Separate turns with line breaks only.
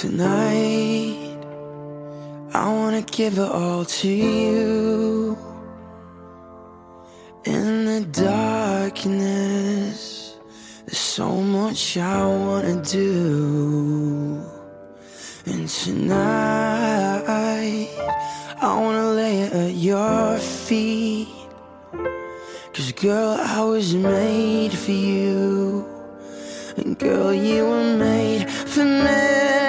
Tonight, I wanna give it all to you. In the darkness, there's so much I wanna do. And tonight, I wanna lay it at your feet. 'Cause girl, I was made for you. And girl, you were made for me.